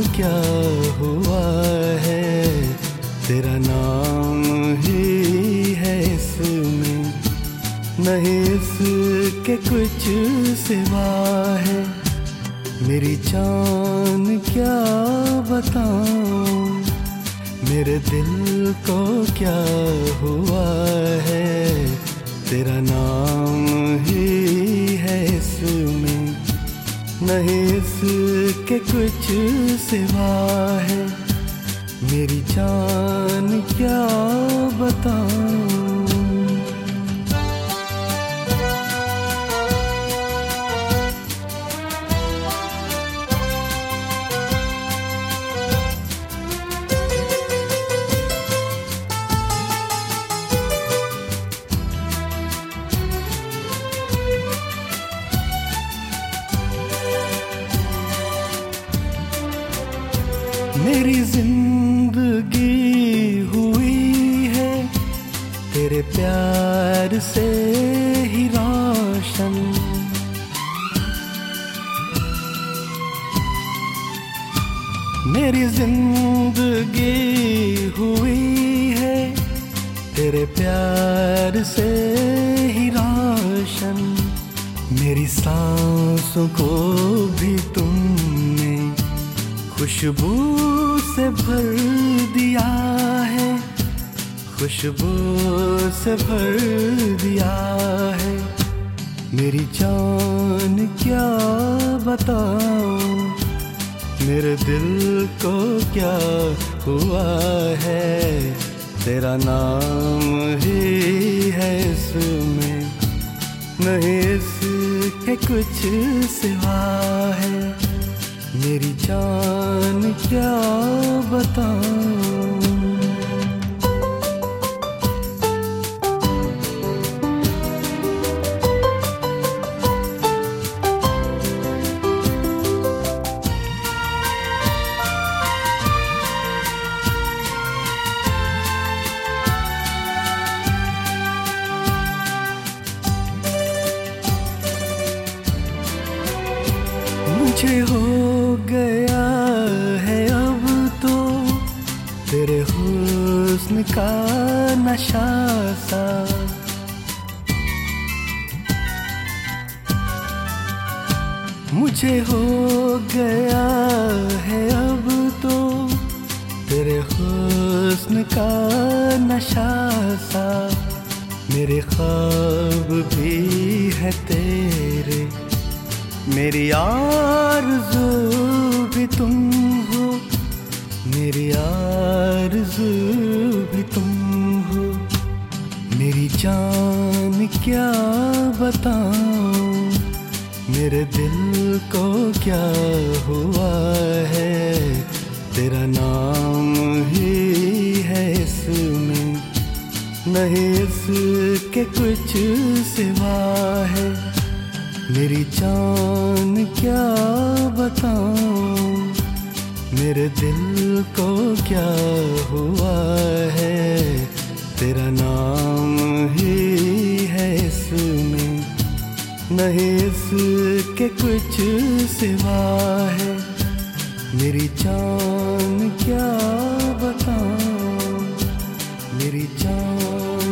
क्या हुआ है, तेरा नाम ही है इसमें, नहीं इसके कुछ सिवा है। मेरी जान क्या बताऊं, मेरे दिल को क्या हुआ है, तेरा नाम ही है इसमें, नहीं इसके कुछ सिवा है। मेरी जान क्या बताऊं। मेरी जिंदगी हुई है तेरे प्यार से ही रोशन, मेरी जिंदगी हुई है तेरे प्यार से ही रोशन। मेरी सांसों को भी तुमने खुशबू से भर दिया है, खुशबू से भर दिया है। मेरी जान क्या बताऊं, मेरे दिल को क्या हुआ है, तेरा नाम ही है इसमें, नहीं इसके कुछ सिवा है। मेरी जान क्या बताऊं। मुझे हो गया है अब तो तेरे हुस्न का नशा सा, मुझे हो गया है अब तो तेरे हुस्न का नशा सा। मेरे ख्वाब भी है तेरे, मेरी आरज़ू भी तुम हो, मेरी आरज़ू भी तुम हो। मेरी जान क्या बताऊं, मेरे दिल को क्या हुआ है, तेरा नाम ही है इसमें, नहीं इसके कुछ सिवा है। मेरी जान क्या बताऊं, मेरे दिल को क्या हुआ है, तेरा नाम ही है इसमें, नहीं इसके कुछ सिवा है। मेरी जान क्या बताऊं, मेरी जान